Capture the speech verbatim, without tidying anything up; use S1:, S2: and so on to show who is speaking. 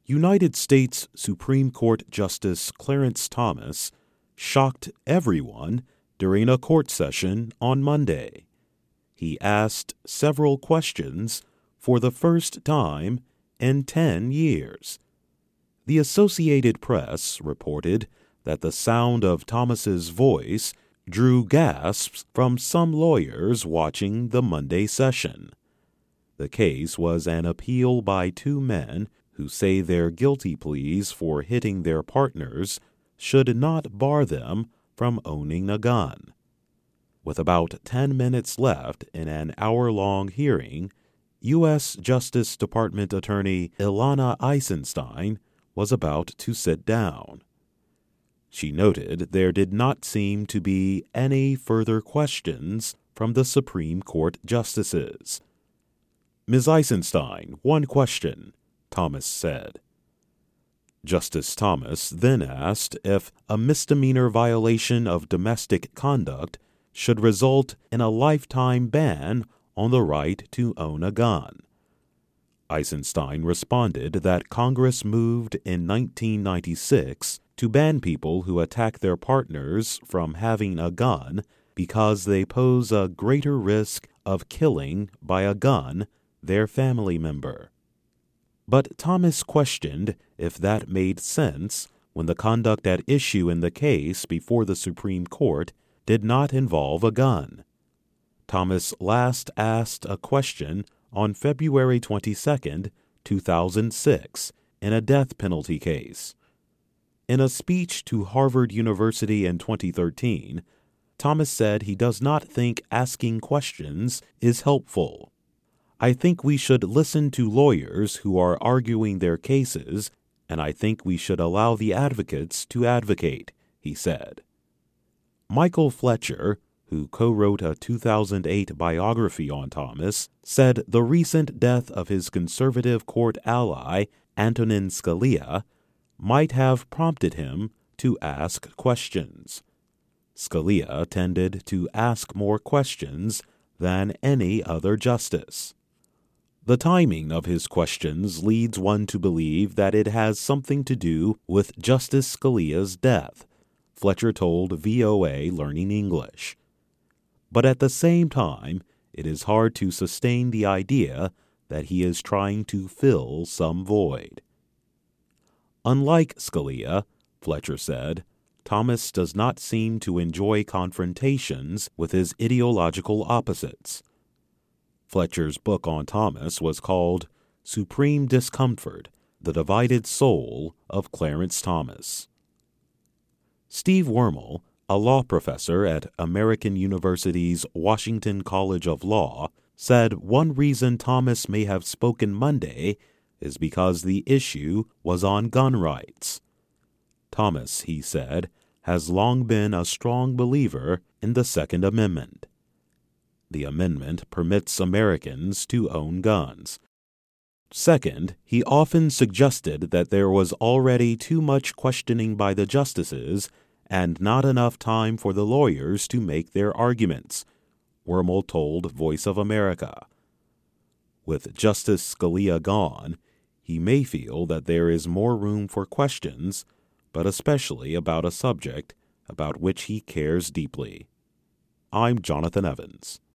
S1: United States Supreme Court Justice Clarence Thomas shocked everyone during a court session on Monday. He asked several questions for the first time in ten years. The Associated Press reported that the sound of Thomas's voice drew gasps from some lawyers watching the Monday session. The case was an appeal by two men who say their guilty pleas for hitting their partners should not bar them from owning a gun. With about ten minutes left in an hour-long hearing, U S Justice Department Attorney Ilana Eisenstein was about to sit down. She noted there did not seem to be any further questions from the Supreme Court justices. "Miz Eisenstein, one question," Thomas said. Justice Thomas then asked if a misdemeanor violation of domestic conduct should result in a lifetime ban on the right to own a gun. Eisenstein responded that Congress moved in nineteen ninety-six to ban people who attack their partners from having a gun because they pose a greater risk of killing by a gun their family member. But Thomas questioned if that made sense when the conduct at issue in the case before the Supreme Court did not involve a gun. Thomas last asked a question on February twenty-second, two thousand six, in a death penalty case. In a speech to Harvard University in twenty thirteen, Thomas said he does not think asking questions is helpful. "I think we should listen to lawyers who are arguing their cases, and I think we should allow the advocates to advocate," he said. Michael Fletcher, who co-wrote a two thousand eight biography on Thomas, said the recent death of his conservative court ally, Antonin Scalia, might have prompted him to ask questions. Scalia tended to ask more questions than any other justice. The timing of his questions leads one to believe that it has something to do with Justice Scalia's death, Fletcher told V O A Learning English. But at the same time, it is hard to sustain the idea that he is trying to fill some void. Unlike Scalia, Fletcher said, Thomas does not seem to enjoy confrontations with his ideological opposites. Fletcher's book on Thomas was called Supreme Discomfort: The Divided Soul of Clarence Thomas. Steve Wormel, a law professor at American University's Washington College of Law, said one reason Thomas may have spoken Monday is because the issue was on gun rights. Thomas, he said, has long been a strong believer in the Second Amendment. The amendment permits Americans to own guns. Second, he often suggested that there was already too much questioning by the justices and not enough time for the lawyers to make their arguments, Wormel told Voice of America. With Justice Scalia gone, he may feel that there is more room for questions, but especially about a subject about which he cares deeply. I'm Jonathan Evans.